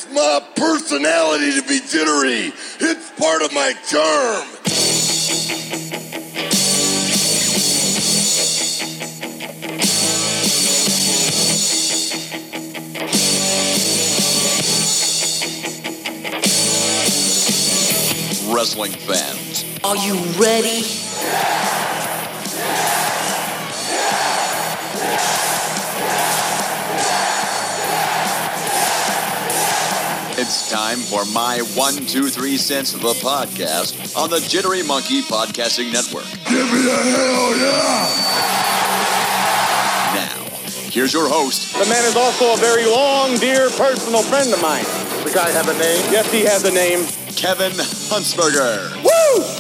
It's my personality to be jittery. It's part of my charm. Wrestling fans, are you ready? It's time for my 1, 2, 3 cents of the podcast on the Jittery Monkey Podcasting Network. Give me a hell yeah! Now, here's your host. The man is also a very long, dear personal friend of mine. The guy have a name? Yes, he has a name. Kevin Huntsberger. Woo!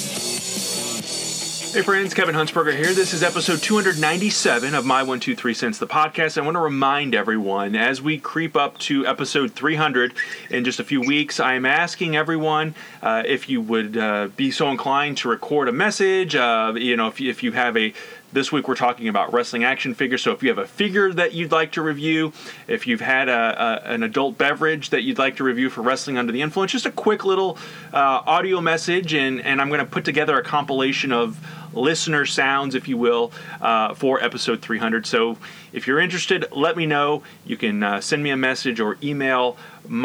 Hey friends, Kevin Huntsberger here. This is episode 297 of My 1, 2, 3 Cents, the podcast. I want to remind everyone, as we creep up to episode 300 in just a few weeks, I am asking everyone if you would be so inclined to record a message. If you have a... This week we're talking about wrestling action figures, so if you have a figure that you'd like to review, if you've had an adult beverage that you'd like to review for Wrestling Under the Influence, just a quick little audio message, and I'm going to put together a compilation of listener sounds, if you will, for episode 300. So if you're interested, let me know. You can send me a message or email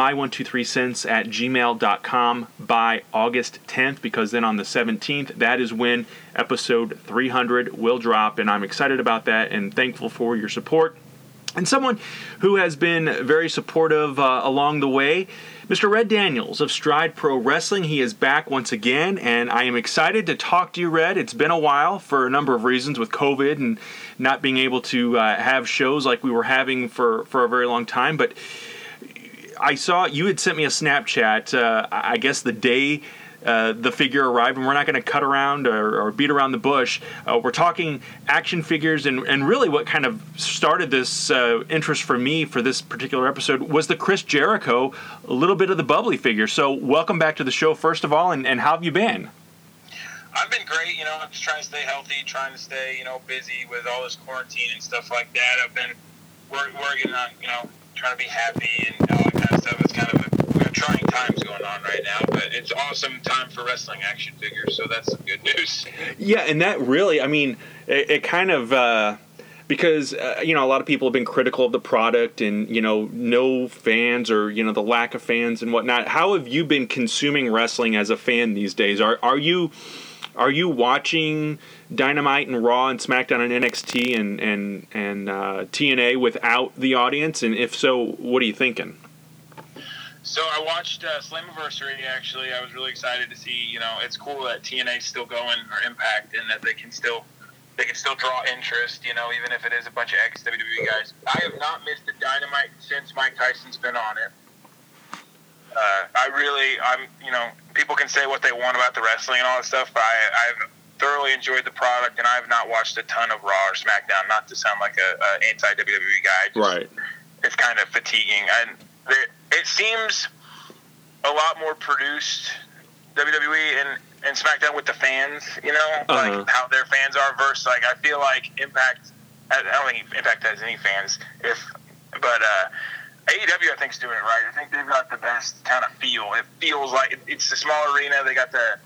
my123cents@gmail.com by August 10th, because then on the 17th, that is when episode 300 will drop, and I'm excited about that and thankful for your support. And someone who has been very supportive along the way, Mr. Red Daniels of Stride Pro Wrestling. He is back once again, and I am excited to talk to you, Red. It's been a while for a number of reasons with COVID and not being able to have shows like we were having for a very long time. But I saw you had sent me a Snapchat, I guess the day the figure arrived, and we're not going to cut around or beat around the bush. We're talking action figures, and really what kind of started this interest for me for this particular episode was the Chris Jericho, a little bit of the bubbly figure. So welcome back to the show, first of all, and how have you been? I've been great. I'm just trying to stay healthy, trying to stay, busy with all this quarantine and stuff like that. I've been working on, trying to be happy and all that kind of stuff. It's kind of trying times going on right now, but it's awesome time for wrestling action figures, so that's some good news. Yeah, and that really, it kind of, because, a lot of people have been critical of the product and, no fans or, the lack of fans and whatnot. How have you been consuming wrestling as a fan these days? Are you watching Dynamite and Raw and SmackDown and NXT and TNA without the audience? And if so, what are you thinking? So I watched Slammiversary, actually. I was really excited to see, it's cool that TNA's still going, or Impact, and that they can still draw interest, even if it is a bunch of ex-WWE guys. I have not missed a Dynamite since Mike Tyson's been on it. People can say what they want about the wrestling and all that stuff, but I've thoroughly enjoyed the product, and I have not watched a ton of Raw or SmackDown, not to sound like a anti-WWE guy. Right. It's kind of fatiguing. And it seems a lot more produced, WWE and SmackDown, with the fans, like how their fans are versus, I feel like Impact, I don't think Impact has any fans, but AEW, I think, is doing it right. I think they've got the best kind of feel. It feels like it's a small arena. They got the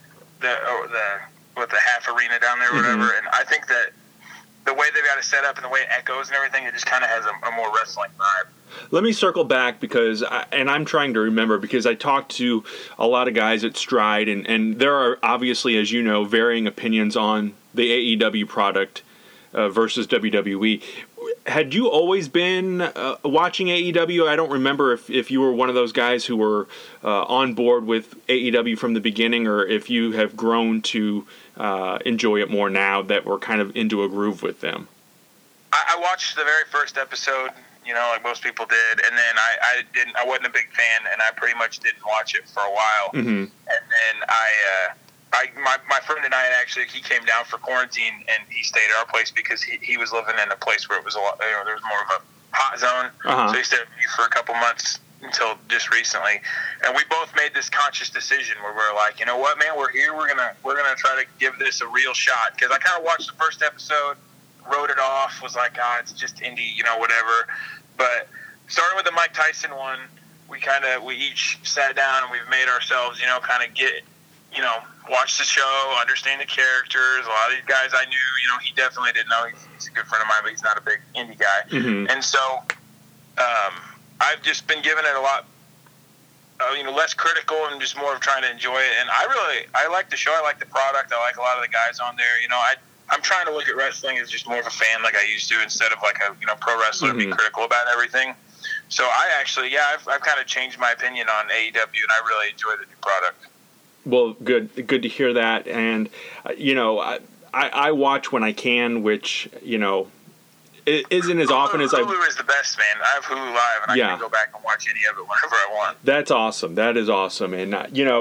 half arena down there or whatever, and I think that the way they've got it set up and the way it echoes and everything, it just kind of has a more wrestling vibe. Let me circle back because I'm trying to remember, because I talked to a lot of guys at Stride, and there are obviously, as you know, varying opinions on the AEW product versus WWE. Had you always been watching AEW? I don't remember if you were one of those guys who were on board with AEW from the beginning, or if you have grown to enjoy it more now that we're kind of into a groove with them. I watched the very first episode, like most people did, and then I wasn't a big fan, and I pretty much didn't watch it for a while. And then my friend and I actually, he came down for quarantine, and he stayed at our place because he was living in a place where it was a lot, there was more of a hot zone. So he stayed with me for a couple months until just recently, and we both made this conscious decision where we're like, you know what, man, we're here, we're gonna try to give this a real shot, because I kind of watched the first episode, wrote it off, was like, it's just indie, whatever. But starting with the Mike Tyson one, we each sat down and we've made ourselves, kind of get, watch the show, understand the characters. A lot of these guys I knew, he definitely didn't know. He's a good friend of mine, but he's not a big indie guy. Mm-hmm. And so I've just been giving it a lot, less critical and just more of trying to enjoy it. And I like the show. I like the product. I like a lot of the guys on there. I'm trying to look at wrestling as just more of a fan like I used to, instead of like a pro wrestler and be critical about everything. So I've kind of changed my opinion on AEW, and I really enjoy the new product. Well, good to hear that. And I watch when I can, which it isn't as often as Hulu is the best, man. I have Hulu Live, and I can go back and watch any of it whenever I want. That's awesome. That is awesome. And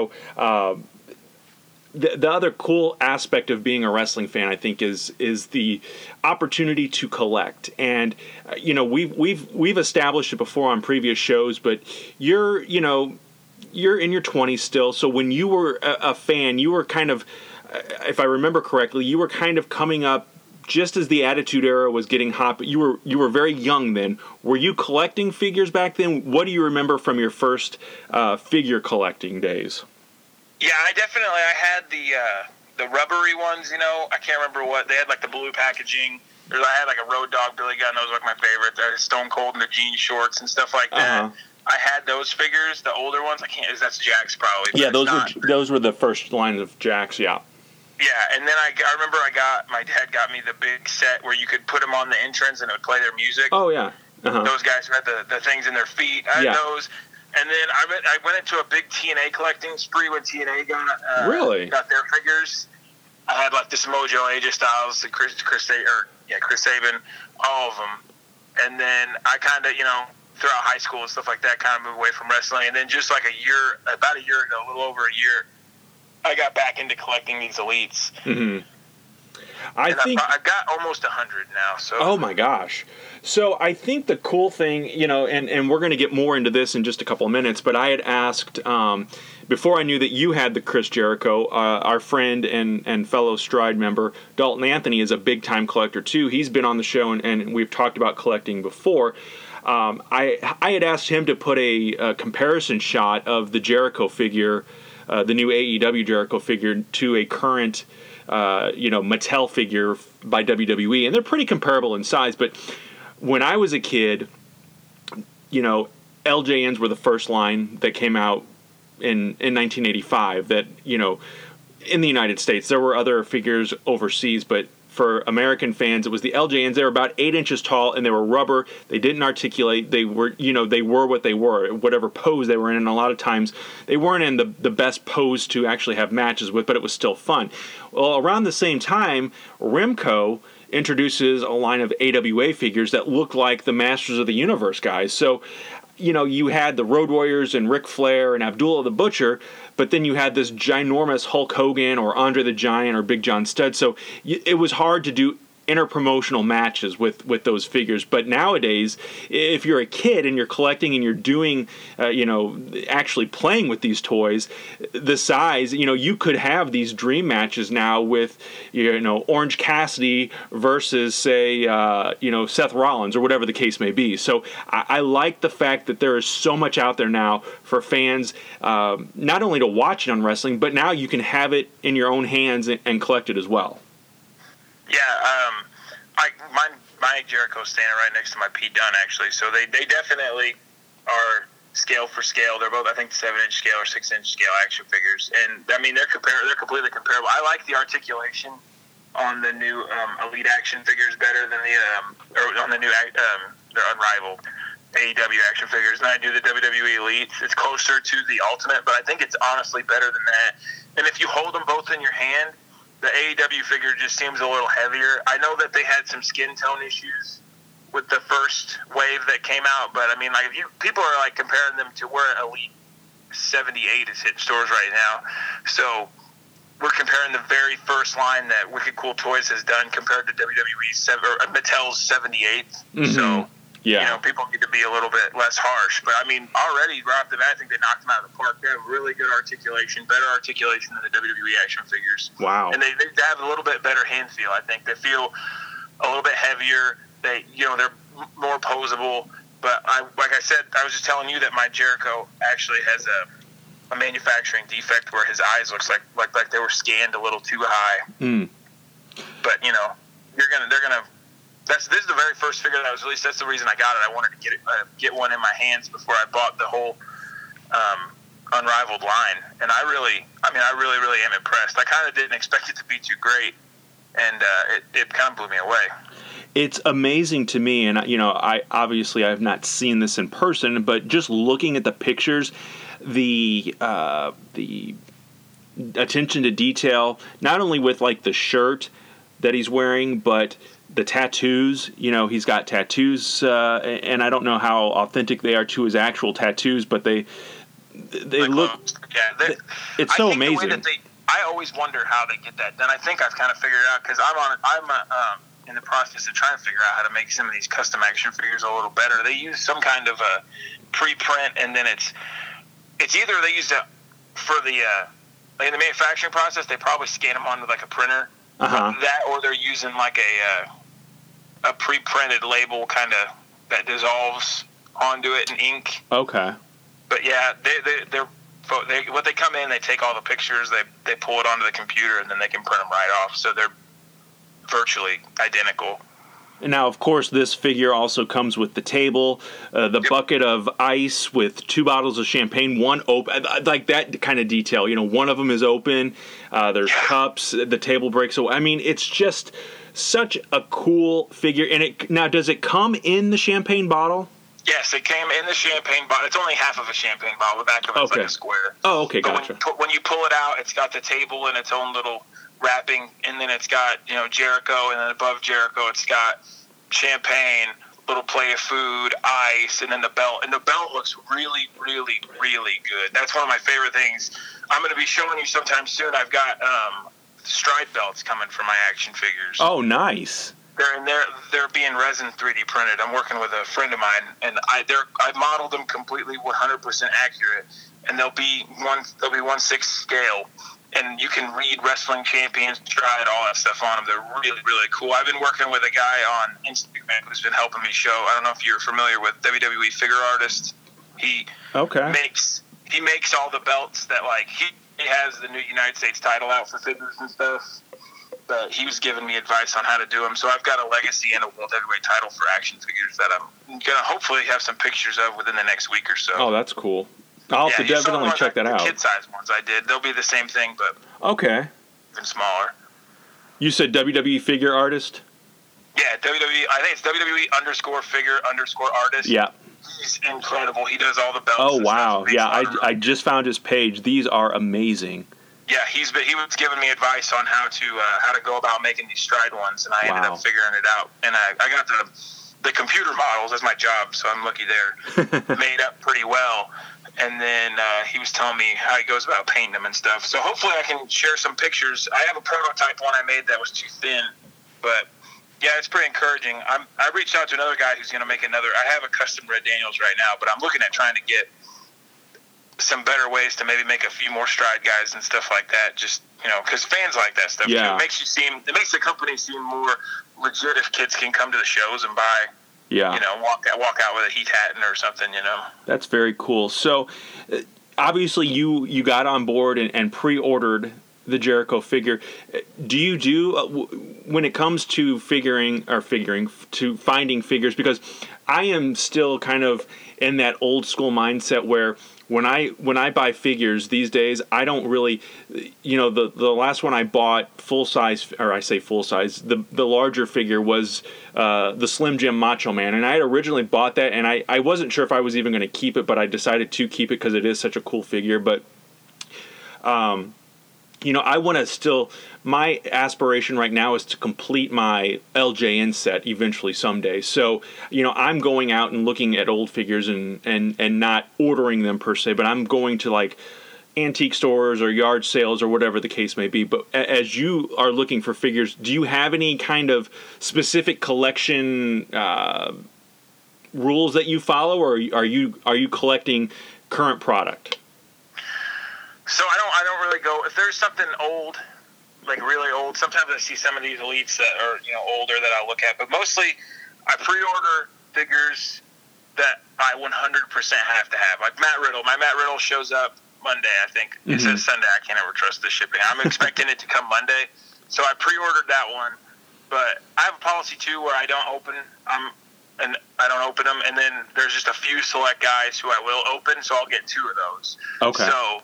the other cool aspect of being a wrestling fan, I think, is the opportunity to collect. And we've established it before on previous shows, but you're in your 20s still. So when you were a fan, you were kind of, if I remember correctly, you were kind of coming up just as the Attitude Era was getting hot. But you were very young then. Were you collecting figures back then? What do you remember from your first figure collecting days? Yeah, I had the rubbery ones, I can't remember what, they had like the blue packaging. I had like a Road Dogg Billy Gunn, those were like my favorite. Stone Cold in the jean shorts and stuff like that. Uh-huh. I had those figures, the older ones. That's Jakks probably. Yeah, those were the first lines of Jakks, yeah. Yeah, and then I remember my dad got me the big set where you could put them on the entrance and it would play their music. Oh, yeah. Uh-huh. Those guys who had the things in their feet. I had those. And then I went into a big TNA collecting spree when TNA got their figures. I had like the Samoa Joe, AJ Styles, the Chris Sabin, all of them. And then I kind of, throughout high school and stuff like that, kind of moved away from wrestling. And then just like about a year ago, a little over a year, I got back into collecting these elites. Mm-hmm. I've got almost 100 now. So. Oh my gosh. So I think the cool thing, and we're going to get more into this in just a couple of minutes, but I had asked, before I knew that you had the Chris Jericho, our friend and fellow Stride member, Dalton Anthony, is a big-time collector too. He's been on the show, and we've talked about collecting before. I had asked him to put a comparison shot of the Jericho figure, the new AEW Jericho figure, to a current Mattel figure by WWE, and they're pretty comparable in size. But when I was a kid, LJNs were the first line that came out in 1985. That in the United States, there were other figures overseas, but for American fans, it was the LJNs. They were about 8 inches tall, and they were rubber. They didn't articulate. They were, they were what they were, whatever pose they were in. And a lot of times, they weren't in the best pose to actually have matches with, but it was still fun. Well, around the same time, Remco introduces a line of AWA figures that look like the Masters of the Universe guys. So, you had the Road Warriors and Ric Flair and Abdullah the Butcher, but then you had this ginormous Hulk Hogan or Andre the Giant or Big John Studd. So it was hard to do interpromotional matches with those figures. But nowadays, if you're a kid and you're collecting and you're doing, actually playing with these toys, the size, you could have these dream matches now with, Orange Cassidy versus, say, Seth Rollins or whatever the case may be. So I like the fact that there is so much out there now for fans, not only to watch it on wrestling, but now you can have it in your own hands and collect it as well. Yeah, my Jericho's standing right next to my Pete Dunne, actually. So they definitely are scale for scale. They're both, I think, 7-inch scale or 6-inch scale action figures, and I mean they're completely comparable. I like the articulation on the new Elite action figures better than on the new they're unrivaled AEW action figures than I do the WWE Elites. It's closer to the Ultimate, but I think it's honestly better than that. And if you hold them both in your hand, the AEW figure just seems a little heavier. I know that they had some skin tone issues with the first wave that came out, but I mean, like, people are like comparing them to where Elite 78 is hitting stores right now. So we're comparing the very first line that Wicked Cool Toys has done compared to Mattel's 78. Mm-hmm. So yeah, people need to be a little bit less harsh. But I mean, already right off the bat, I think they knocked them out of the park. They have really good articulation, better articulation than the WWE action figures. Wow. And they have a little bit better hand feel. I think they feel a little bit heavier. They're more posable. But like I said, I was just telling you that my Jericho actually has a manufacturing defect where his eyes looks like they were scanned a little too high. Mm. But they're gonna. This is the very first figure that was released. That's the reason I got it. I wanted to get one in my hands before I bought the whole Unrivaled line, and I really am impressed. I kind of didn't expect it to be too great, and it kind of blew me away. It's amazing to me, and I have not seen this in person, but just looking at the pictures, the attention to detail, not only with like the shirt that he's wearing, but the tattoos. He's got tattoos, and I don't know how authentic they are to his actual tattoos, but they look. Yeah, it's so amazing. I always wonder how they get that done. I think I've kind of figured it out because I'm in the process of trying to figure out how to make some of these custom action figures a little better. They use some kind of a pre-print, and then it's either they use it for the in the manufacturing process. They probably scan them onto like a printer, that, or they're using like a pre-printed label kind of that dissolves onto it in ink. Okay. But yeah, when they come in, they take all the pictures, they pull it onto the computer, and then they can print them right off. So they're virtually identical. And now, of course, this figure also comes with the table, the bucket of ice with 2 bottles of champagne, one open, like that kind of detail. One of them is open. There's cups. The table breaks away. I mean, it's just such a cool figure. And now, does it come in the champagne bottle? Yes, it came in the champagne bottle. It's only half of a champagne bottle. The back of it's like a square. Oh, okay, but gotcha. When you pull it out, it's got the table in its own little wrapping, and then it's got Jericho, and then above Jericho it's got champagne, little plate of food, ice, and then the belt. And the belt looks really, really, really good. That's one of my favorite things. I'm going to be showing you sometime soon. I've got stride belts coming for my action figures. Oh, nice. They're being resin 3D printed. I'm working with a friend of mine, and I modeled them completely 100% accurate, and they'll be 1/6 scale, and you can read Wrestling Champions stride, all that stuff on them. They're really, really cool. I've been working with a guy on Instagram who's been helping me show. I don't know if you're familiar with WWE Figure Artist. He makes all the belts that he has the new United States title out for figures and stuff. But he was giving me advice on how to do them. So I've got a legacy and a World Heavyweight title for action figures that I'm going to hopefully have some pictures of within the next week or so. Oh, that's cool. I'll have to definitely check that out. The kid-size ones I did. They'll be the same thing, but even smaller. You said WWE Figure Artist? Yeah, WWE. I think it's WWE_figure_artist. Yeah. He's incredible. He does all the belts. Oh, wow. Yeah, I just found his page. These are amazing. Yeah, he was giving me advice on how to go about making these stride ones, and I ended up figuring it out. And I got the computer models as my job, so I'm lucky they're made up pretty well. And then he was telling me how he goes about painting them and stuff. So hopefully I can share some pictures. I have a prototype one I made that was too thin, but yeah, it's pretty encouraging. I reached out to another guy who's going to make another. I have a custom Red Daniels right now, but I'm looking at trying to get some better ways to maybe make a few more stride guys and stuff like that. Just because fans like that stuff. Yeah. It makes the company seem more legit if kids can come to the shows and buy. Yeah. Walk out with a Heat Hatton or something. That's very cool. So, obviously, you got on board and pre-ordered the Jericho figure. Do you when it comes to finding figures? Because I am still kind of in that old school mindset where when I buy figures these days, I don't really, the last one I bought full size, or I say full size, the larger figure was the Slim Jim Macho Man, and I had originally bought that, and I wasn't sure if I was even going to keep it, but I decided to keep it because it is such a cool figure. But I want to still. My aspiration right now is to complete my LJN set eventually someday. So, I'm going out and looking at old figures and not ordering them per se, but I'm going to like antique stores or yard sales or whatever the case may be. But as you are looking for figures, do you have any kind of specific collection rules that you follow, or are you collecting current product? So I don't really go if there's something old. Like really old. Sometimes I see some of these elites that are older that I'll look at, but mostly I pre-order figures that I 100% have to have. Like Matt Riddle. My Matt Riddle shows up Monday, I think. It says Sunday. I can't ever trust the shipping. I'm expecting it to come Monday. So I pre-ordered that one. But I have a policy, too, where I don't open them. And then there's just a few select guys who I will open, so I'll get 2 of those. Okay. So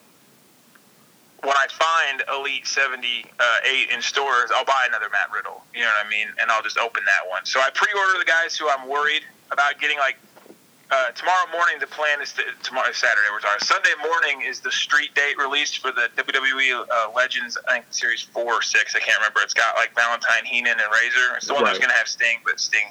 when I find Elite 78 in stores, I'll buy another Matt Riddle. You know what I mean? And I'll just open that one. So I pre-order the guys who I'm worried about getting, like, tomorrow morning, the plan is tomorrow Saturday. We're talking. Sunday morning is the street date released for the WWE Legends. I think Series 4 or 6. I can't remember. It's got like Valentine, Heenan, and Razor. It's the one that's going to have Sting, but Sting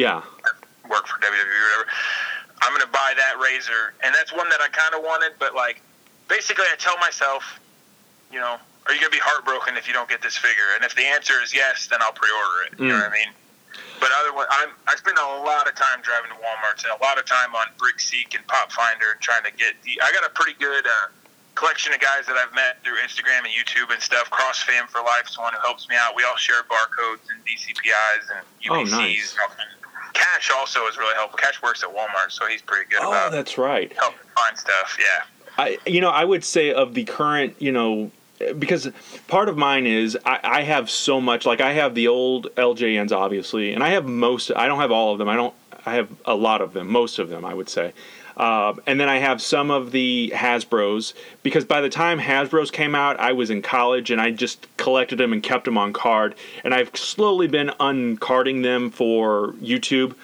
worked for WWE or whatever. I'm going to buy that Razor, and that's one that I kind of wanted. But like, basically, I tell myself, you know, are you going to be heartbroken if you don't get this figure? And if the answer is yes, then I'll pre-order it. You know what I mean? But otherwise, I spend a lot of time driving to Walmart and a lot of time on BrickSeek and Pop Finder and trying to get I got a pretty good collection of guys that I've met through Instagram and YouTube and stuff. CrossFam for Life is one who helps me out. We all share barcodes and DCPIs and UBCs. Oh, nice. Cash also is really helpful. Cash works at Walmart, so he's pretty good about that's right. helping find stuff. Yeah. I would say of the current, because part of mine is I have so much, like I have the old LJNs obviously, and I have I don't have all of them. I have a lot of them, most of them I would say. And then I have some of the Hasbros, because by the time Hasbros came out, I was in college and I just collected them and kept them on card. And I've slowly been uncarding them for YouTube.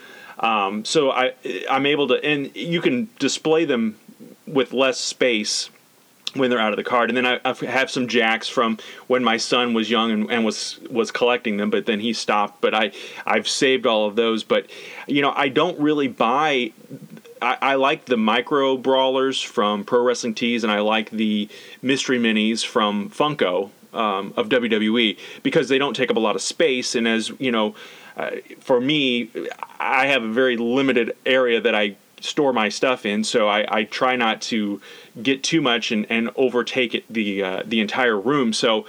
So I'm able to, and you can display them with less space when they're out of the card. And then I have some Jacks from when my son was young and was collecting them, but then he stopped. But I've saved all of those. But, I don't really buy... I like the micro brawlers from Pro Wrestling Tees, and I like the mystery minis from Funko of WWE, because they don't take up a lot of space. And as for me, I have a very limited area that I store my stuff in, so I try not to get too much and overtake the entire room. So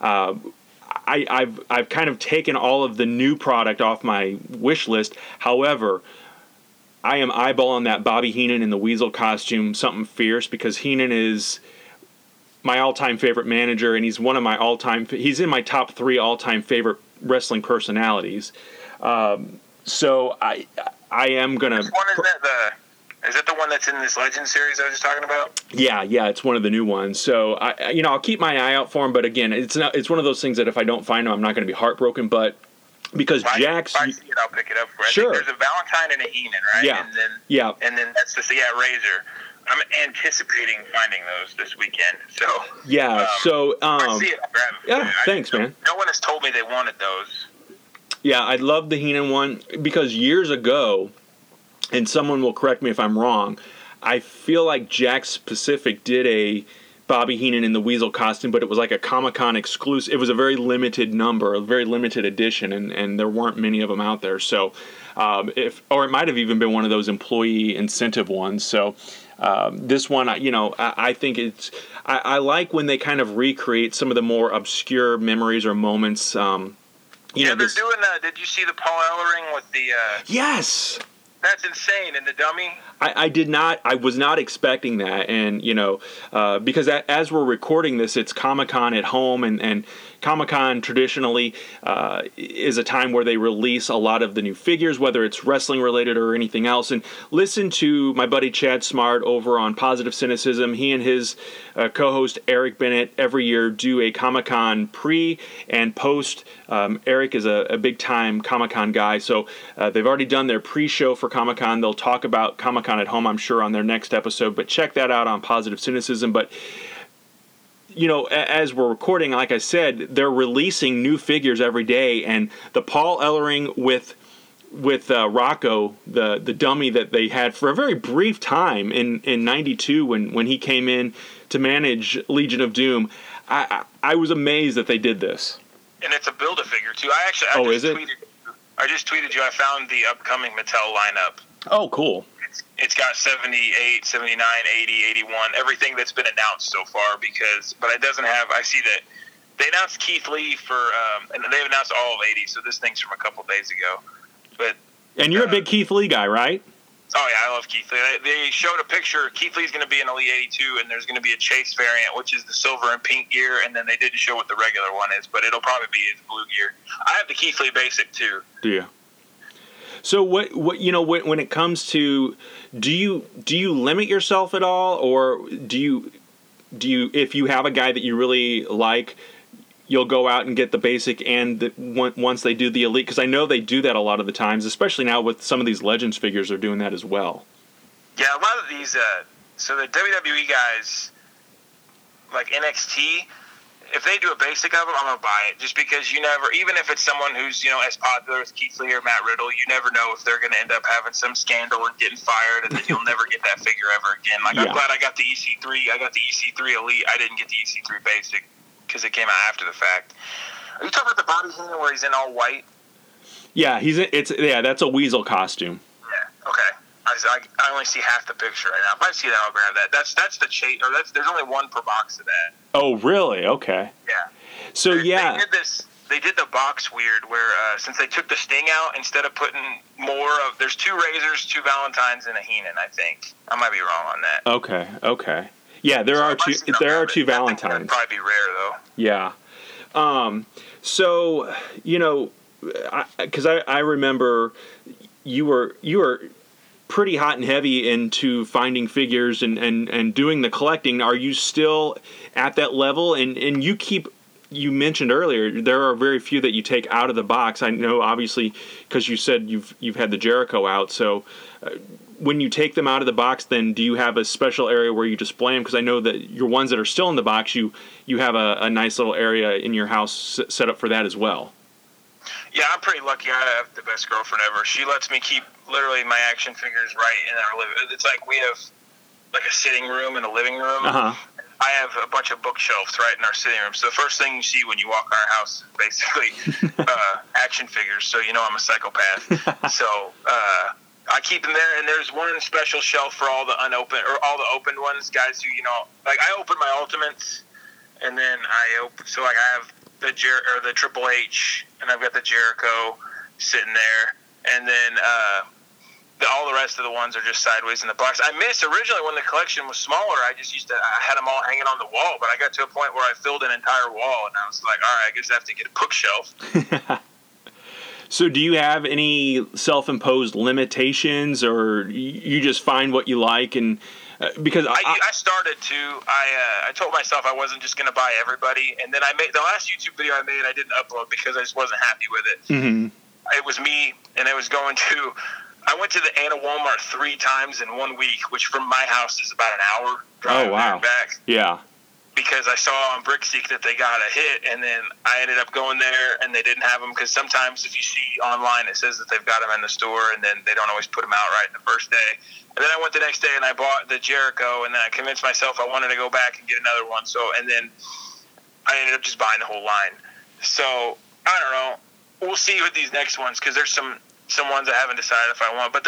I've kind of taken all of the new product off my wish list. However, I am eyeballing that Bobby Heenan in the Weasel costume, something fierce, because Heenan is my all-time favorite manager, and he's one of my he's in my top 3 all-time favorite wrestling personalities. So I am gonna. Which one is that? Is that the one that's in this Legend series I was just talking about? Yeah, it's one of the new ones. So I'll keep my eye out for him. But again, it's one of those things that if I don't find him, I'm not going to be heartbroken. But because Jack's, if I see it, I'll pick it up for. Sure. I think there's a Valentine and a Heenan, right? Yeah. And then that's the Razor. I'm anticipating finding those this weekend. So yeah. If I see it, I'll grab it. Yeah. Thanks, man. No one has told me they wanted those. Yeah, I love the Heenan one because years ago, and someone will correct me if I'm wrong, I feel like Jakks Pacific did a Bobby Heenan in the Weasel costume, but it was like a Comic-Con exclusive. It was a very limited number, a very limited edition, and there weren't many of them out there. So, or it might have even been one of those employee incentive ones. So, this one, I think I like when they kind of recreate some of the more obscure memories or moments. They're doing. Did you see the Paul Ellering with the? Yes. That's insane. And the dummy? I did not. I was not expecting that. And, because as we're recording this, it's Comic-Con at home. And Comic-Con traditionally is a time where they release a lot of the new figures, whether it's wrestling related or anything else. And listen to my buddy Chad Smart over on Positive Cynicism. He and his co-host Eric Bennett every year do a Comic-Con pre and post. Eric is a big-time Comic-Con guy. So they've already done their pre-show for Comic-Con. They'll talk about Comic-Con at home, I'm sure, on their next episode. But check that out on Positive Cynicism. But as we're recording, like I said, they're releasing new figures every day, and the Paul Ellering with Rocco, the dummy that they had for a very brief time in 92 when he came in to manage Legion of Doom, I was amazed that they did this. And it's a Build-A-Figure too. I just tweeted you. I found the upcoming Mattel lineup. Oh, cool. It's got 78, 79, 80, 81, everything that's been announced so far. But it doesn't have. I see that they announced Keith Lee and they've announced all of 80. So this thing's from a couple days ago. And you're a big Keith Lee guy, right? Oh, yeah, I love Keith Lee. They showed a picture. Keith Lee's going to be in Elite 82, and there's going to be a Chase variant, which is the silver and pink gear, and then they didn't show what the regular one is, but it'll probably be his blue gear. I have the Keith Lee Basic, too. Do you? So what you know, when it comes to, do you limit yourself at all, or do you if you have a guy that you really like, you'll go out and get the basic and once they do the elite? Because I know they do that a lot of the times, especially now with some of these Legends figures are doing that as well. Yeah, a lot of these, so the WWE guys, like NXT, if they do a basic of them, I'm going to buy it. Just because you never, even if it's someone who's, as popular as Keith Lee or Matt Riddle, you never know if they're going to end up having some scandal and getting fired, and then you'll never get that figure ever again. Like, I'm glad I got the EC3. I got the EC3 Elite. I didn't get the EC3 Basic because it came out after the fact. Are you talking about the body painting where he's in all white? Yeah, that's a Weasel costume. Yeah, okay. I only see half the picture right now. If I see that, I'll grab that. That's the chase, or there's only one per box of that. Oh, really? Okay. Yeah. So They did the box weird where since they took the Sting out, instead of putting more of, there's 2 Razors, 2 Valentines, and a Heenan. I think I might be wrong on that. Okay. Yeah, there are two Valentines. That'd probably be rare though. Yeah. So because I remember you were pretty hot and heavy into finding figures and doing the collecting. Are you still at that level? And you mentioned earlier there are very few that you take out of the box. I know, obviously, because you said you've had the Jericho out. So when you take them out of the box, then do you have a special area where you display them? Because I know that your ones that are still in the box, you have a nice little area in your house set up for that as well. Yeah, I'm pretty lucky. I have the best girlfriend ever. She lets me keep literally my action figures right in our living room. It's like we have like a sitting room and a living room. Uh-huh. I have a bunch of bookshelves right in our sitting room. So the first thing you see when you walk in our house is basically action figures. So I'm a psychopath. So I keep them there, and there's one special shelf for all the unopened or all the opened ones, guys who like I open my Ultimates, and then I have the Triple H, and I've got the Jericho sitting there, and then all the rest of the ones are just sideways in the box. I miss originally when the collection was smaller. I had them all hanging on the wall, but I got to a point where I filled an entire wall, and I was like, all right, I guess I have to get a bookshelf. So do you have any self-imposed limitations, or you just find what you like? And because I started to, I told myself I wasn't just going to buy everybody, and then I made the last YouTube video I didn't upload because I just wasn't happy with it. Mm-hmm. It was me, and I went to the Anna Walmart 3 times in 1 week, which from my house is about an hour drive there and back. Yeah. Because I saw on Brickseek that they got a hit, and then I ended up going there, and they didn't have them, because sometimes if you see online, it says that they've got them in the store, and then they don't always put them out right the first day. And then I went the next day, and I bought the Jericho, and then I convinced myself I wanted to go back and get another one. And then I ended up just buying the whole line. So, I don't know. We'll see with these next ones, because there's some ones I haven't decided if I want. But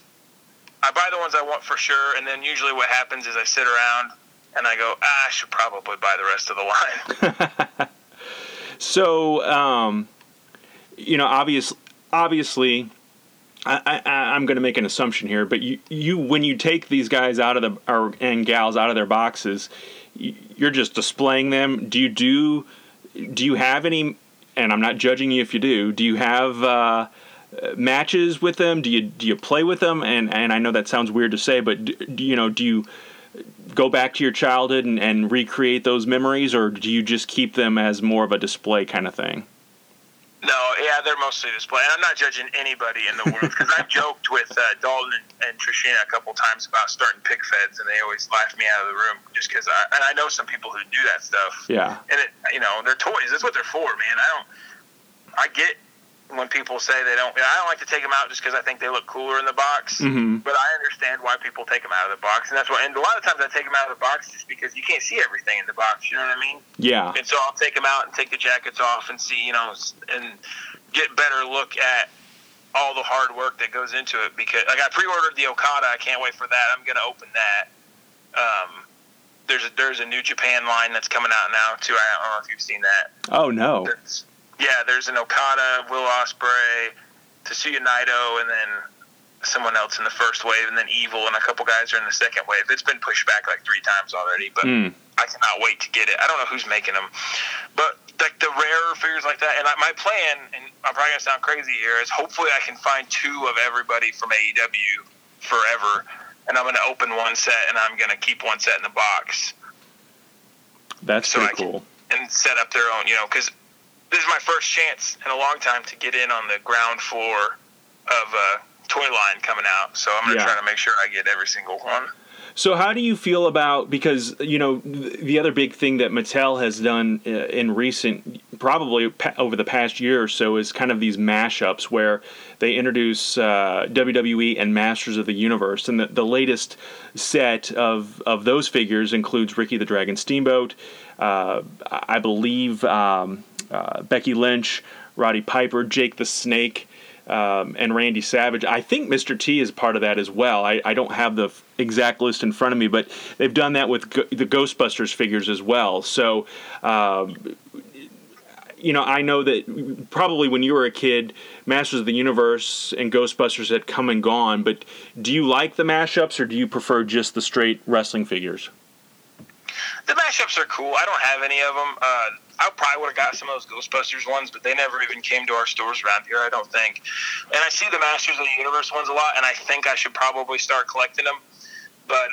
I buy the ones I want for sure, and then usually what happens is I sit around, and I go, I should probably buy the rest of the line. So, obviously, I'm going to make an assumption here, but you when you take these guys out of and gals out of their boxes, you're just displaying them. Do you have any? And I'm not judging you if you do. Do you have matches with them? Do you play with them? And I know that sounds weird to say, but do you go back to your childhood and recreate those memories, or do you just keep them as more of a display kind of thing? No, yeah, they're mostly display. And I'm not judging anybody in the world, because I've joked with Dalton and Trishina a couple times about starting pick feds, and they always laugh me out of the room just because I know some people who do that stuff. Yeah. And they're toys. That's what they're for, man. I get when people say they don't. I don't like to take them out just because I think they look cooler in the box. Mm-hmm. But I understand why people take them out of the box, and that's why. And a lot of times I take them out of the box just because you can't see everything in the box. You know what I mean? Yeah. And so I'll take them out and take the jackets off and see, and get a better look at all the hard work that goes into it. Because I pre-ordered the Okada. I can't wait for that. I'm gonna open that. There's a New Japan line that's coming out now too. I don't know if you've seen that. Oh no. There's an Okada, Will Ospreay, Tetsuya Naito, and then someone else in the first wave, and then Evil and a couple guys are in the second wave. It's been pushed back like 3 times already, but I cannot wait to get it. I don't know who's making them, but like the rarer figures like that. And my plan, and I'm probably gonna sound crazy here, is hopefully I can find 2 of everybody from AEW forever, and I'm gonna open one set, and I'm gonna keep one set in the box. That's so pretty cool. And set up their own, because this is my first chance in a long time to get in on the ground floor of toy line coming out. So I'm going to try to make sure I get every single one. So how do you feel about, because, the other big thing that Mattel has done in recent, probably over the past year or so, is kind of these mashups where they introduce WWE and Masters of the Universe. And the latest set of those figures includes Ricky the Dragon Steamboat, I believe Becky Lynch, Roddy Piper, Jake the Snake, and Randy Savage. I think Mr. T is part of that as well. I don't have the exact list in front of me, but they've done that with the Ghostbusters figures as well. So, I know that probably when you were a kid, Masters of the Universe and Ghostbusters had come and gone, but do you like the mashups, or do you prefer just the straight wrestling figures? The mashups are cool. I don't have any of them. I probably would have got some of those Ghostbusters ones, but they never even came to our stores around here, I don't think. And I see the Masters of the Universe ones a lot, and I think I should probably start collecting them. But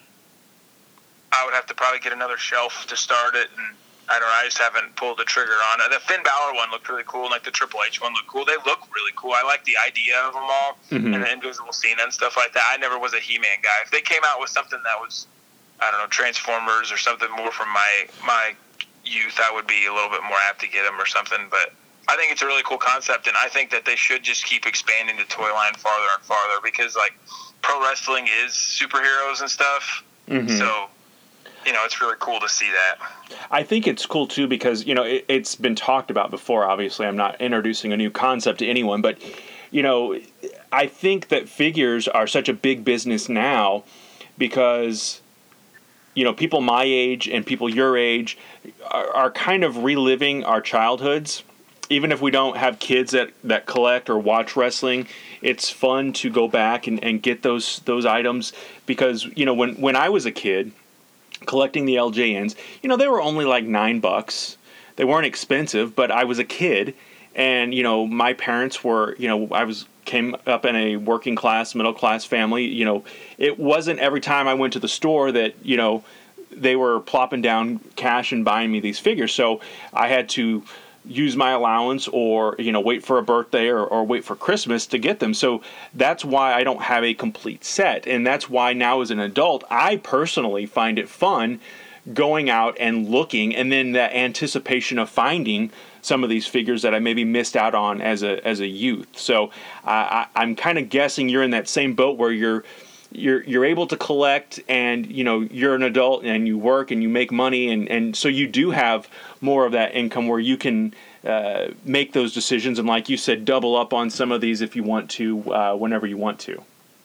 I would have to probably get another shelf to start it, and I don't know, I just haven't pulled the trigger on it. The Finn Balor one looked really cool, and like the Triple H one looked cool. They look really cool. I like the idea of them all, and the Invisible Cena and stuff like that. I never was a He-Man guy. If they came out with something that was, I don't know, Transformers or something more from my youth, I would be a little bit more apt to get them or something. But I think it's a really cool concept, and I think that they should just keep expanding the toy line farther and farther, because like pro wrestling is superheroes and stuff. So, it's really cool to see that. I think it's cool too because, it's been talked about before. Obviously, I'm not introducing a new concept to anyone, but, I think that figures are such a big business now because, people my age and people your age are kind of reliving our childhoods. Even if we don't have kids that collect or watch wrestling, it's fun to go back and get those items because, when I was a kid collecting the LJNs, they were only like $9. They weren't expensive, but I was a kid and, my parents were, came up in a working class, middle class family. It wasn't every time I went to the store that, they were plopping down cash and buying me these figures. So I had to use my allowance or, wait for a birthday or wait for Christmas to get them. So that's why I don't have a complete set. And that's why now as an adult, I personally find it fun going out and looking, and then that anticipation of finding some of these figures that I maybe missed out on as a youth. So I'm kind of guessing you're in that same boat where you're able to collect and, you're an adult and you work and you make money. And so you do have more of that income where you can make those decisions. And like you said, double up on some of these if you want to, whenever you want to.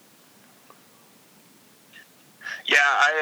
Yeah,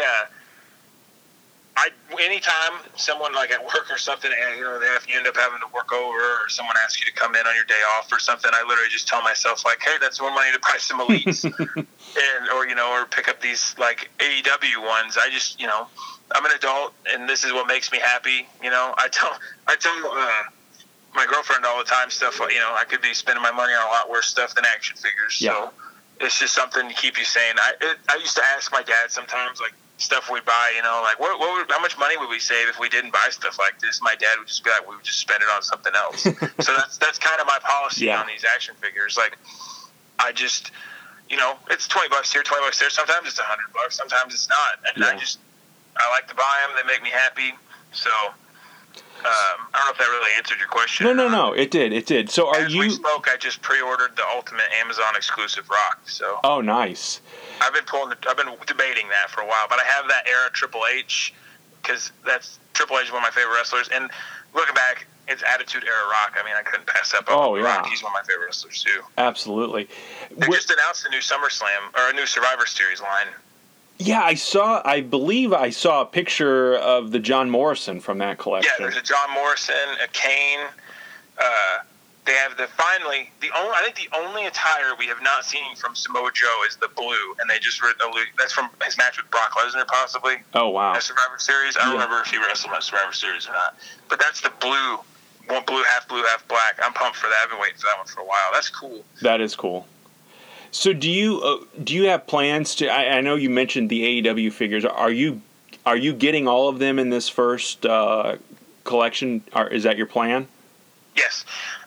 anytime someone like at work or something, and you end up having to work over, or someone asks you to come in on your day off or something, I literally just tell myself like, hey, that's more money to buy some elites, or pick up these like AEW ones. I just, I'm an adult, and this is what makes me happy. I tell my girlfriend all the time stuff. I could be spending my money on a lot worse stuff than action figures. Yeah. So it's just something to keep you sane. I used to ask my dad sometimes like, stuff we'd buy, like how much money would we save if we didn't buy stuff like this? My dad would just be like, we would just spend it on something else. So that's kind of my policy on these action figures. Like, I just, it's $20 here, $20 there. Sometimes it's $100, sometimes it's not. And I like to buy them. They make me happy. So I don't know if that really answered your question. No, it did. So As we spoke, I just pre-ordered the Ultimate Amazon exclusive Rock. So. Oh, nice. I've been debating that for a while, but I have that era Triple H because Triple H is one of my favorite wrestlers. And looking back, it's Attitude Era Rock. I mean, I couldn't pass up on Rock. He's one of my favorite wrestlers too. Absolutely. They just announced a new SummerSlam or a new Survivor Series line. Yeah, I believe I saw a picture of the John Morrison from that collection. Yeah, there's a John Morrison, a Kane, they have I think the only attire we have not seen from Samoa Joe is the blue, and they just that's from his match with Brock Lesnar, possibly. Oh, wow. At Survivor Series. I don't remember if he wrestled at Survivor Series or not, but that's the blue, half black. I'm pumped for that. I've been waiting for that one for a while. That's cool. That is cool. So do you have plans to? I know you mentioned the AEW figures. Are you getting all of them in this first collection? Is that your plan? Yes.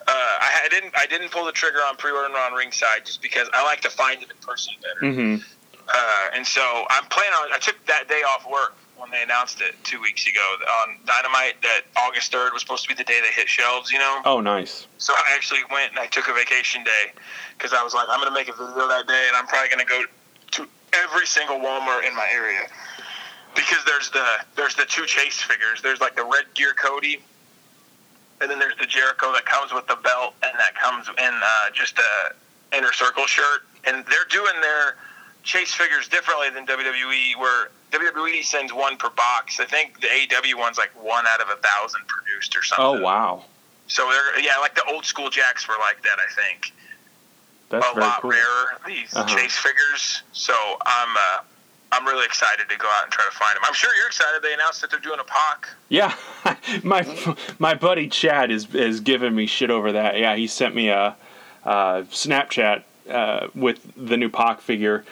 I didn't pull the trigger on pre-ordering on Ringside just because I like to find it in person better. Mm-hmm. And so I'm planning on. I took that day off work when they announced it 2 weeks ago on Dynamite. That August 3rd was supposed to be the day they hit shelves. Oh, nice. So I actually went and I took a vacation day because I was like, I'm going to make a video that day, and I'm probably going to go to every single Walmart in my area because there's the two Chase figures. There's like the Red Gear Cody. And then there's the Jericho that comes with the belt, and that comes in just a Inner Circle shirt. And they're doing their Chase figures differently than WWE, where WWE sends one per box. I think the AEW one's like 1 out of 1,000 produced or something. Oh, wow. So they're like the old school Jacks were like that, I think. That's a lot cool. Rarer, these Chase figures. So I'm really excited to go out and try to find them. I'm sure you're excited. They announced that they're doing a POC. Yeah, my buddy Chad is giving me shit over that. Yeah, he sent me a Snapchat with the new POC figure.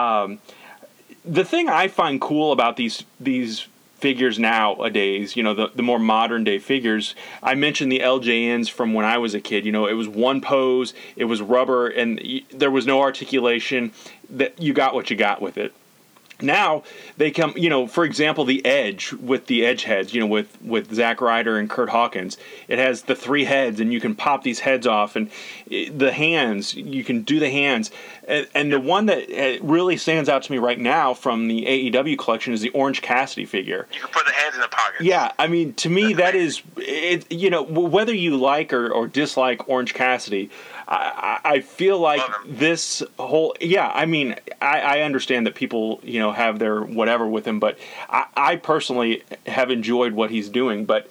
The thing I find cool about these figures nowadays, the more modern day figures, I mentioned the LJNs from when I was a kid. It was one pose, it was rubber, and there was no articulation. That you got what you got with it. Now they come, for example, the Edge with the Edge heads, with Zack Ryder and Kurt Hawkins. It has the 3 heads, and you can pop these heads off, and the hands, you can do the hands. And the one that really stands out to me right now from the AEW collection is the Orange Cassidy figure. You can put the hands in the pockets. Yeah, I mean, to me, that is, whether you like or dislike Orange Cassidy, I feel like this whole, I understand that people, have their whatever with him, but I personally have enjoyed what he's doing. But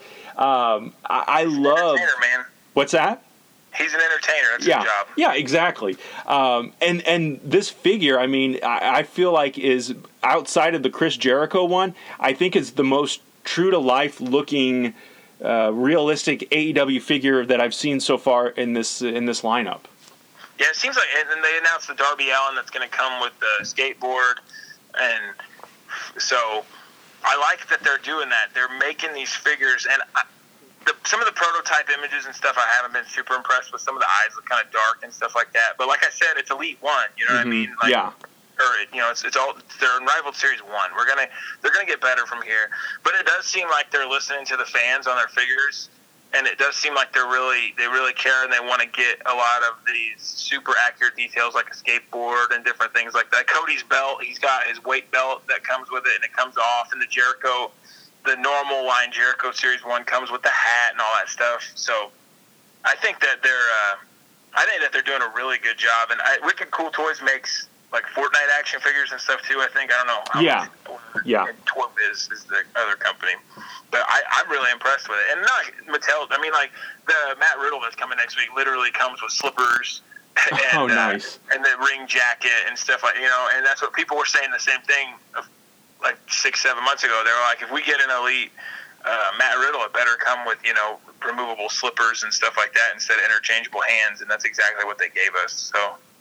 I love. Man. What's that? He's an entertainer. That's his job. Yeah, exactly. And this figure, I feel like is outside of the Chris Jericho one, I think is the most true to life looking. Realistic AEW figure that I've seen so far in this lineup. Yeah, it seems like, and they announced the Darby Allin that's going to come with the skateboard, and so I like that they're doing that. They're making these figures, and some of the prototype images and stuff, I haven't been super impressed with. Some of the eyes look kind of dark and stuff like that. But like I said, it's Elite One. You know what I mean? Like, yeah. Or it's all they're Unrivaled Series 1. They're gonna get better from here. But it does seem like they're listening to the fans on their figures, and it does seem like they really care, and they want to get a lot of these super accurate details like a skateboard and different things like that. Cody's belt, he's got his weight belt that comes with it, and it comes off. And the Jericho, the normal line Jericho Series 1 comes with the hat and all that stuff. So I think that they're doing a really good job. And Wicked Cool Toys makes like Fortnite action figures and stuff too, I think. I don't know. Yeah. And Toybiz is the other company. But I'm really impressed with it. And not Mattel, like the Matt Riddle that's coming next week literally comes with slippers and, nice. And the ring jacket and stuff like, and that's what people were saying the same thing like 6-7 months ago. They were like, if we get an Elite Matt Riddle, it better come with, removable slippers and stuff like that instead of interchangeable hands, and that's exactly what they gave us.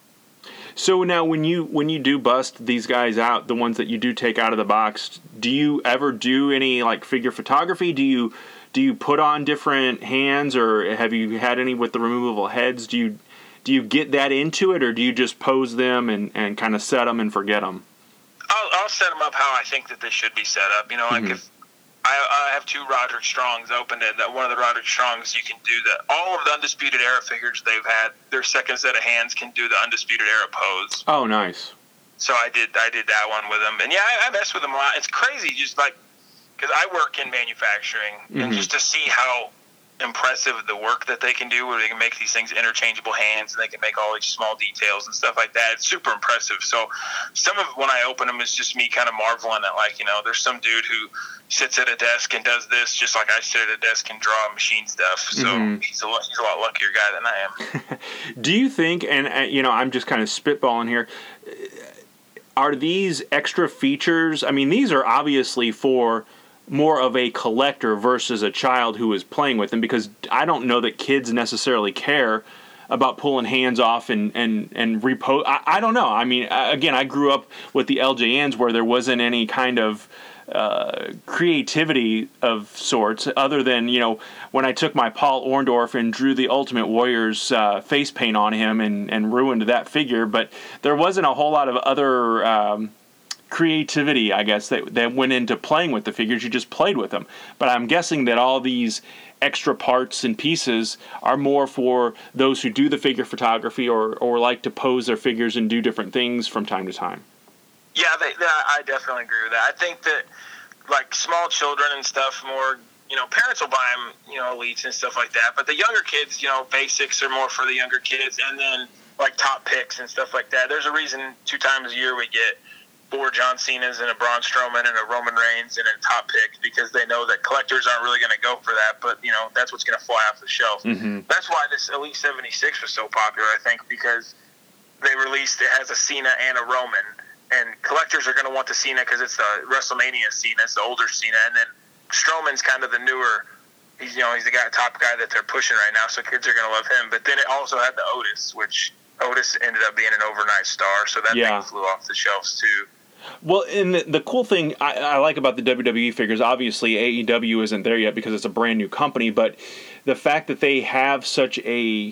So now, when you do bust these guys out, the ones that you do take out of the box, do you ever do any like figure photography? Do you put on different hands, or have you had any with the removable heads? Do you get that into it, or do you just pose them and kind of set them and forget them? I'll set them up how I think that they should be set up. Like if I have 2 Roderick Strongs opened, and that one of the Roderick Strongs, you can do all of the Undisputed Era figures they've had. Their second set of hands can do the Undisputed Era pose. Oh, nice. So I did that one with them, and yeah, I mess with them a lot. It's crazy, just like because I work in manufacturing, and just to see how impressive the work that they can do, where they can make these things interchangeable hands, and they can make all these small details and stuff like that. It's super impressive. So some of when I open them is just me kind of marveling at, like, there's some dude who sits at a desk and does this just like I sit at a desk and draw machine stuff. So he's a lot luckier guy than I am. Do you think, and I'm just kind of spitballing here, are these extra features, I mean, these are obviously for more of a collector versus a child who is playing with them, because I don't know that kids necessarily care about pulling hands off and repose. I don't know. I mean, again, I grew up with the LJNs where there wasn't any kind of creativity of sorts other than, when I took my Paul Orndorff and drew the Ultimate Warrior's face paint on him and ruined that figure. But there wasn't a whole lot of other creativity, I guess, that went into playing with the figures. You just played with them. But I'm guessing that all these extra parts and pieces are more for those who do the figure photography or like to pose their figures and do different things from time to time. Yeah, I definitely agree with that. I think that, like, small children and stuff, more, parents will buy them, elites and stuff like that. But the younger kids, basics are more for the younger kids. And then, like, top picks and stuff like that. There's a reason 2 times a year we get 4 John Cena's and a Braun Strowman and a Roman Reigns and a top pick, because they know that collectors aren't really going to go for that, but that's what's going to fly off the shelf. Mm-hmm. That's why this Elite 76 was so popular, I think, because it has a Cena and a Roman, and collectors are going to want the Cena because it's the WrestleMania Cena, it's the older Cena, and then Strowman's kind of the newer. He's the top guy that they're pushing right now, so kids are going to love him. But then it also had the Otis, which Otis ended up being an overnight star, so that thing flew off the shelves too. Well, and the cool thing I like about the WWE figures, obviously AEW isn't there yet because it's a brand new company, but the fact that they have such a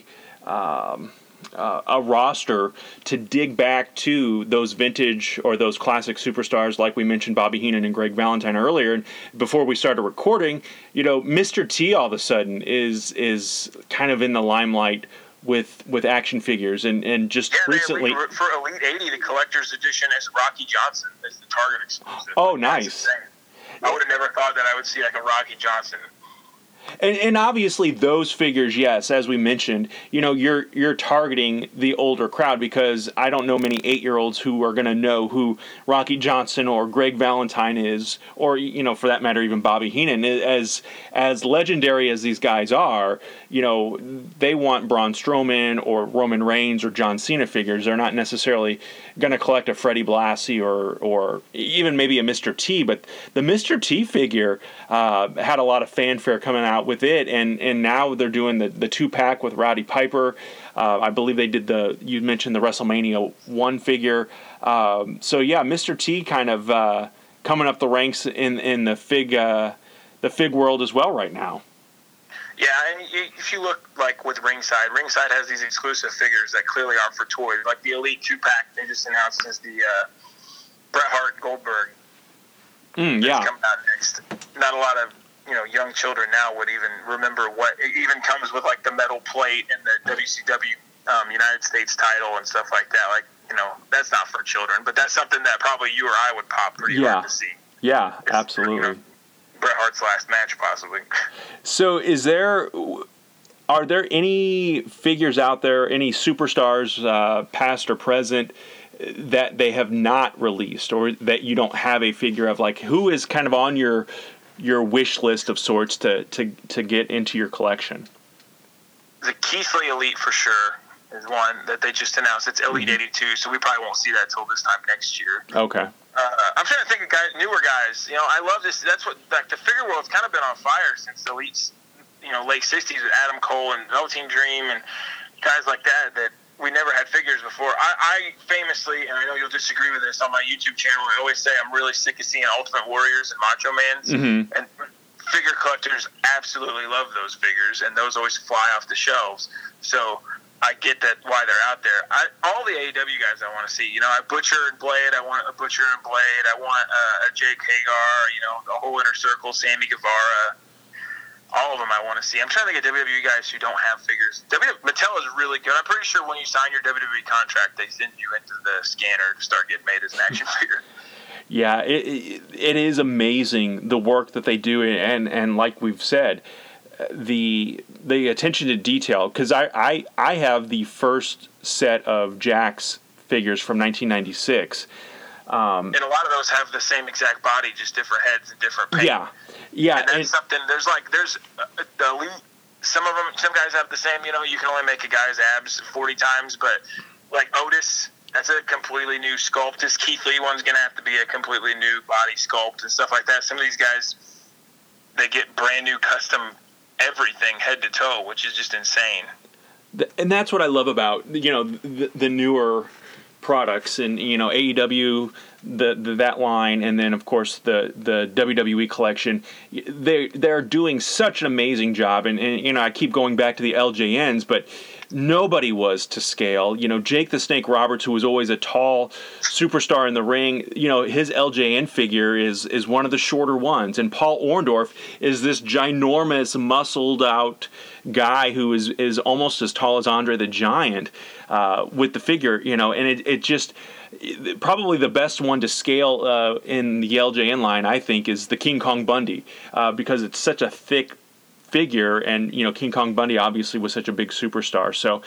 roster to dig back to those vintage or those classic superstars, like we mentioned Bobby Heenan and Greg Valentine earlier, and before we started recording, Mr. T all of a sudden is kind of in the limelight with action figures, and just recently for Elite 80, the collector's edition is Rocky Johnson as the Target exclusive. Oh, nice! I would have never thought that I would see like a Rocky Johnson. And obviously those figures, yes, as we mentioned, you're targeting the older crowd, because I don't know many 8-year-olds who are going to know who Rocky Johnson or Greg Valentine is, or for that matter even Bobby Heenan. As legendary as these guys are, they want Braun Strowman or Roman Reigns or John Cena figures. They're not necessarily going to collect a Freddie Blassie or even maybe a Mr. T, but the Mr. T figure had a lot of fanfare coming out with it, and now they're doing the 2-pack with Roddy Piper. I believe they did you mentioned the WrestleMania 1 figure. So yeah, Mr. T kind of coming up the ranks in the fig world as well right now. Yeah, and if you look like with Ringside has these exclusive figures that clearly aren't for toys, like the Elite 2-pack they just announced is the Bret Hart Goldberg. Yeah, coming out next. Not a lot of young children now would even remember what it even comes with, like the metal plate and the WCW United States title and stuff like that. Like, that's not for children, but that's something that probably you or I would pop pretty hard to see. Yeah, absolutely. Bret Hart's last match, possibly. So, are there any figures out there, any superstars, past or present, that they have not released, or that you don't have a figure of? Like, who is kind of on your wish list of sorts to get into your collection? The Keith Lee Elite for sure is one that they just announced. It's Elite 82, so we probably won't see that till this time next year. Okay. I'm trying to think of newer guys. I love this. That's what, like, the figure world's kind of been on fire since the Elite's, late 60s with Adam Cole and Velveteen Dream and guys like that we never had figures before. I famously, and I know you'll disagree with this on my YouTube channel, I always say I'm really sick of seeing Ultimate Warriors and Macho Mans. Mm-hmm. And figure collectors absolutely love those figures, and those always fly off the shelves. So I get that why they're out there. All the AEW guys I want to see. I Butcher and Blade. I want a Butcher and Blade. I want a Jake Hagar. The whole Inner Circle, Sammy Guevara. All of them I want to see. I'm trying to think of WWE guys who don't have figures. Mattel is really good. I'm pretty sure when you sign your WWE contract, they send you into the scanner to start getting made as an action figure. Yeah, it is amazing the work that they do, and like we've said, the attention to detail, because I have the first set of Jakks figures from 1996. And a lot of those have the same exact body, just different heads and different paint. Yeah. And that's something. There's the elite. Some guys have the same. You know, you can only make a guy's abs 40 times, but like Otis, that's a completely new sculpt. This Keith Lee one's gonna have to be a completely new body sculpt and stuff like that. Some of these guys, they get brand new custom everything head to toe, which is just insane. And that's what I love about the newer products, and AEW, that line, and then of course the WWE collection. They're doing such an amazing job, and I keep going back to the LJNs, but nobody was to scale. Jake the Snake Roberts, who was always a tall superstar in the ring, his LJN figure is one of the shorter ones, and Paul Orndorff is this ginormous, muscled out guy who is almost as tall as Andre the Giant with the figure, and it just probably the best one to scale in the LJN line, I think, is the King Kong Bundy, because it's such a thick figure, and King Kong Bundy obviously was such a big superstar. So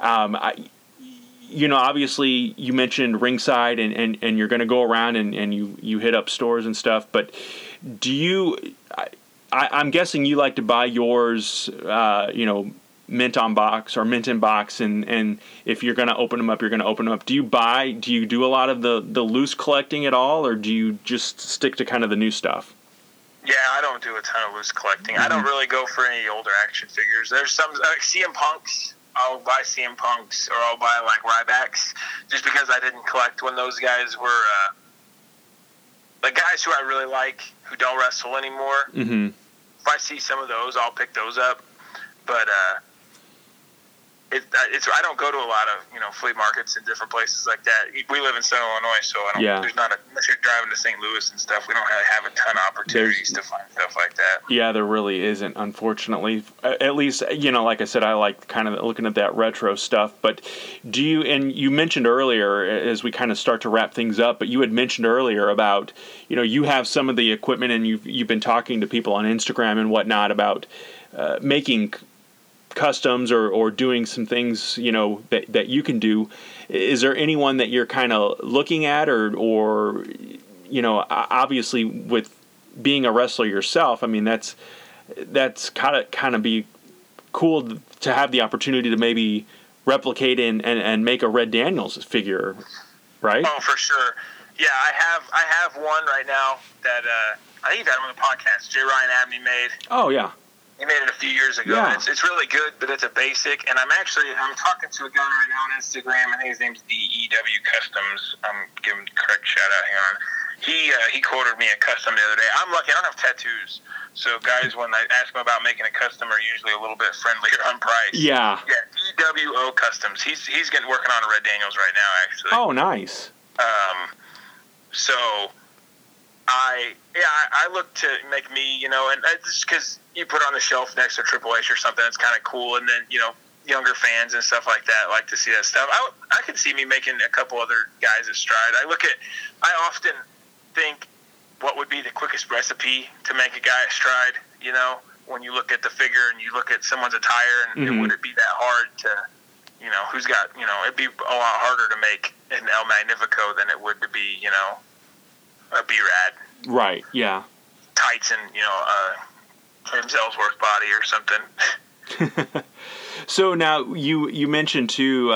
obviously you mentioned ringside, and you're going to go around and you hit up stores and stuff, but do you I'm guessing you like to buy yours mint on box or mint in box, and if you're going to open them up, you're going to open them up. Do you do a lot of the loose collecting at all, or do you just stick to kind of the new stuff? Yeah, I don't do a ton of loose collecting. I don't really go for any older action figures. There's some CM Punks. I'll buy CM Punks, or I'll buy like Rybacks, just because I didn't collect when those guys were like guys who I really like who don't wrestle anymore. Mm-hmm. If I see some of those, I'll pick those up. But I don't go to a lot of flea markets and different places like that. We live in Southern Illinois, so there's not unless you're driving to St. Louis and stuff, we don't have a ton of opportunities to find stuff like that. Yeah, there really isn't, unfortunately. At least, like I said, I like kind of looking at that retro stuff. But you mentioned earlier, as we kind of start to wrap things up, but you had mentioned earlier about, you have some of the equipment, and you've been talking to people on Instagram and whatnot about making customs or doing some things that you can do. Is there anyone that you're kind of looking at, or obviously with being a wrestler yourself, I mean that's kind of be cool to have the opportunity to maybe replicate and make a Red Daniels figure, right? Oh, for sure. Yeah, I have one right now that I think you've had him on the podcast. J. Ryan Abney made. Oh yeah. He made it a few years ago. Yeah. It's really good, but it's a basic. And I'm talking to a guy right now on Instagram. I think his name's DEW Customs. I'm giving a correct shout out here. He quoted me a custom the other day. I'm lucky. I don't have tattoos. So guys, when I ask him about making a custom, are usually a little bit friendlier on price. Yeah. Yeah, DWO Customs. He's working on a Red Daniels right now, actually. Oh, nice. So I look to make me, and just because you put on the shelf next to Triple H or something, it's kind of cool. And then, younger fans and stuff like that like to see that stuff. I could see me making a couple other guys at Stride. I often think what would be the quickest recipe to make a guy at Stride, when you look at the figure and you look at someone's attire, and would it be that hard to, who's got, it'd be a lot harder to make an El Magnifico than it would to be, a B-Rad. Right, yeah. Tights and, James Ellsworth body or something. So now you mentioned too,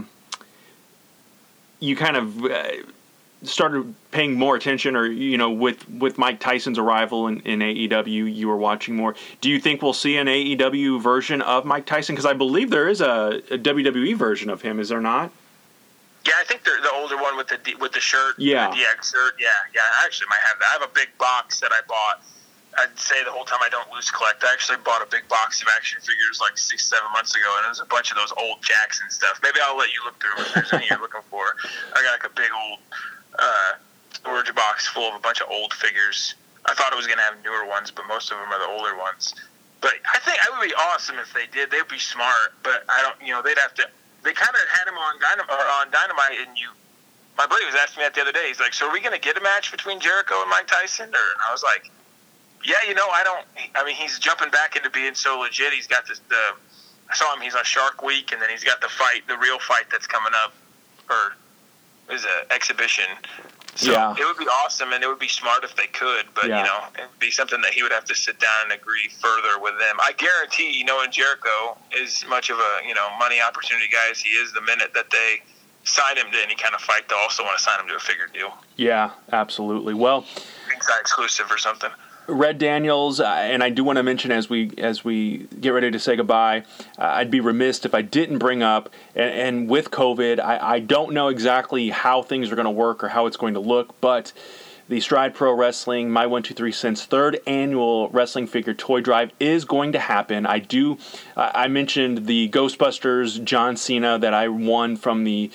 you kind of started paying more attention, or with Mike Tyson's arrival in AEW, you were watching more. Do you think we'll see an AEW version of Mike Tyson? Because I believe there is a WWE version of him. Is there not? Yeah, I think the older one with the shirt, yeah, the DX shirt. Yeah, I actually might have that. I have a big box that I bought. I'd say the whole time I don't loose collect. I actually bought a big box of action figures like 6-7 months ago, and there's a bunch of those old Jackson stuff. Maybe I'll let you look through if there's any you're looking for. I got like a big old storage box full of a bunch of old figures. I thought it was going to have newer ones, but most of them are the older ones. But I think it would be awesome if they did. They'd be smart, but I don't. They'd have to. They kind of had him on Dynamite, and my buddy was asking me that the other day. He's like, "So are we going to get a match between Jericho and Mike Tyson?" And I was like, Yeah, he's jumping back into being so legit. He's got I saw him, he's on Shark Week, and then he's got the real fight that's coming up, or is an exhibition. So it would be awesome, and it would be smart if they could, but, it would be something that he would have to sit down and agree further with them. I guarantee, knowing Jericho, as much of a, money opportunity guy as he is, the minute that they sign him to any kind of fight, they'll also want to sign him to a figure deal. Yeah, absolutely. Well, inside exclusive or something. Red Daniels, and I do want to mention as we get ready to say goodbye, I'd be remiss if I didn't bring up, and with COVID, I don't know exactly how things are going to work or how it's going to look, but the Stride Pro Wrestling My 123 Cents third annual wrestling figure toy drive is going to happen. I mentioned the Ghostbusters John Cena that I won from the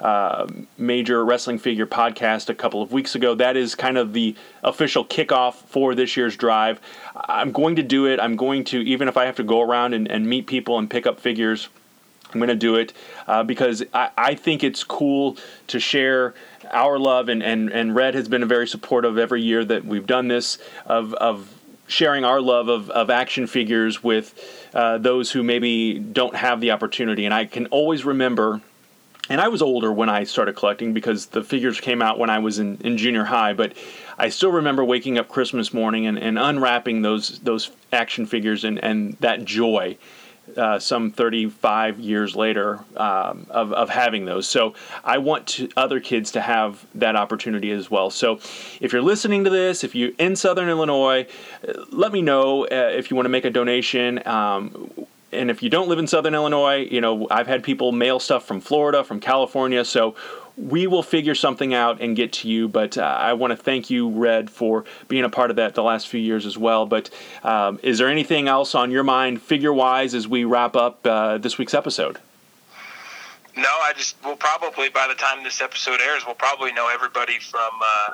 Major Wrestling Figure podcast a couple of weeks ago. That is kind of the official kickoff for this year's drive. I'm going to do it. I'm going to, even if I have to go around and meet people and pick up figures, I'm going to do it because I think it's cool to share our love, and Red has been very supportive every year that we've done this, of sharing our love of action figures with those who maybe don't have the opportunity. And I can always remember, and I was older when I started collecting because the figures came out when I was in junior high, but I still remember waking up Christmas morning and unwrapping those action figures and that joy. Some 35 years later of having those. So I want other kids to have that opportunity as well. So if you're listening to this, if you're in Southern Illinois, let me know if you want to make a donation. And if you don't live in Southern Illinois, I've had people mail stuff from Florida, from California, so we will figure something out and get to you. But I want to thank you, Red, for being a part of that the last few years as well. But is there anything else on your mind, figure-wise, as we wrap up this week's episode? No, we'll probably, by the time this episode airs, we'll probably know everybody from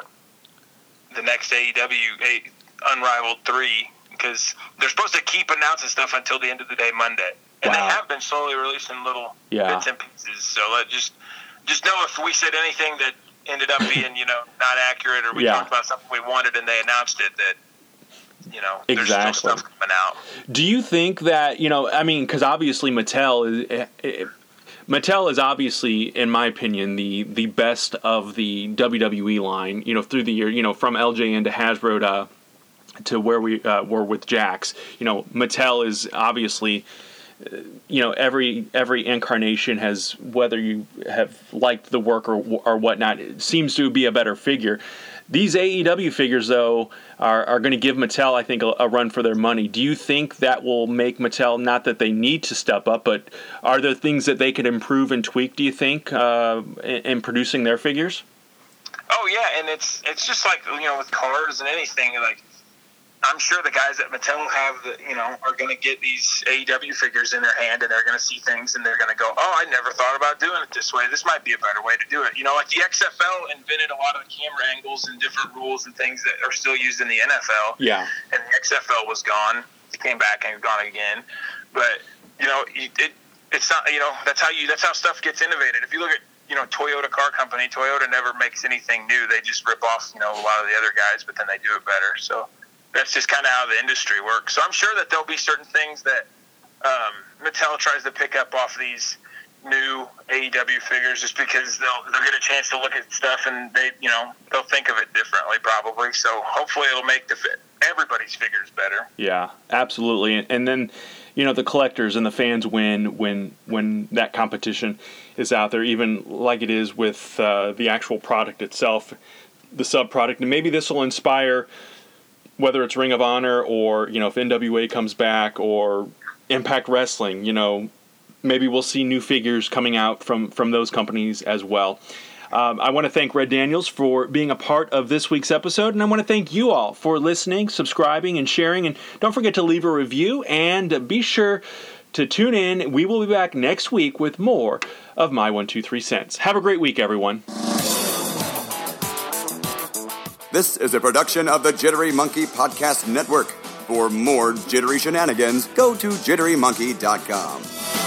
the next AEW Unrivaled 3, because they're supposed to keep announcing stuff until the end of the day Monday. And They have been slowly releasing little bits and pieces. So just know if we said anything that ended up being, not accurate, or we talked about something we wanted and they announced it, that, there's still stuff coming out. Do you think that, because obviously Mattel is obviously, in my opinion, the best of the WWE line, through the year, from LJN to Hasbro to where we were with Jakks. Mattel is obviously, every incarnation has, whether you have liked the work or whatnot, it seems to be a better figure. These AEW figures, though, are going to give Mattel, I think, a run for their money. Do you think that will make Mattel, not that they need to step up, but are there things that they could improve and tweak, do you think, in producing their figures? Oh, yeah, and it's just like, with cars and anything, like, I'm sure the guys at Mattel are going to get these AEW figures in their hand, and they're going to see things, and they're going to go, oh, I never thought about doing it this way. This might be a better way to do it. Like the XFL invented a lot of the camera angles and different rules and things that are still used in the NFL. Yeah. And the XFL was gone. It came back and gone again. But, it's not, that's how stuff gets innovated. If you look at, Toyota Car Company, Toyota never makes anything new. They just rip off, a lot of the other guys, but then they do it better. So that's just kind of how the industry works. So I'm sure that there'll be certain things that Mattel tries to pick up off these new AEW figures, just because they'll get a chance to look at stuff and they'll think of it differently probably. So hopefully it'll make everybody's figures better. Yeah, absolutely. And then the collectors and the fans win when that competition is out there, even like it is with the actual product itself, the sub-product. And maybe this will inspire, whether it's Ring of Honor or, if NWA comes back or Impact Wrestling, maybe we'll see new figures coming out from those companies as well. I want to thank Red Daniels for being a part of this week's episode, and I want to thank you all for listening, subscribing, and sharing. And don't forget to leave a review, and be sure to tune in. We will be back next week with more of My 123 Cents. Have a great week, everyone. This is a production of the Jittery Monkey Podcast Network. For more jittery shenanigans, go to jitterymonkey.com.